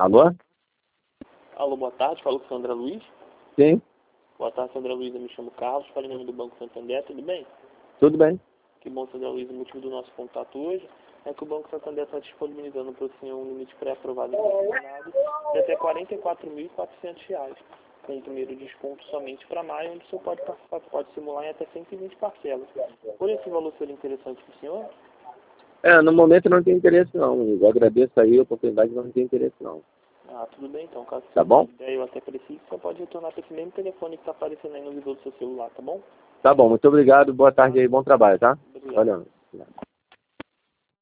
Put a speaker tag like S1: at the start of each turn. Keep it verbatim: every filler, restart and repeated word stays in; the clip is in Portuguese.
S1: Alô?
S2: Alô, boa tarde, falo com Sandra Luiz.
S1: Sim,
S2: Boa tarde, Sandra Luiz, eu me chamo Carlos, falo em nome do Banco Santander, tudo bem?
S1: tudo bem.
S2: Que bom, Sandra Luiz, o motivo do nosso contato hoje é que o Banco Santander está disponibilizando para o senhor um limite pré-aprovado e consignado de até quarenta e quatro mil e quatrocentos reais, com o primeiro desconto somente para maio, onde o senhor pode participar, pode simular em até cento e vinte parcelas. Por esse valor seria interessante para o senhor?
S1: É, no momento não tem interesse não. Eu agradeço aí a oportunidade, mas não tem interesse não.
S2: Ah, tudo bem então, caso
S1: Tá
S2: você
S1: bom?
S2: tenha ideia ou até precise, você pode retornar para esse mesmo telefone que está aparecendo aí no visor do seu celular, tá bom?
S1: Tá bom, muito obrigado, boa tarde aí, bom trabalho, tá?
S2: Obrigado.
S1: Valeu.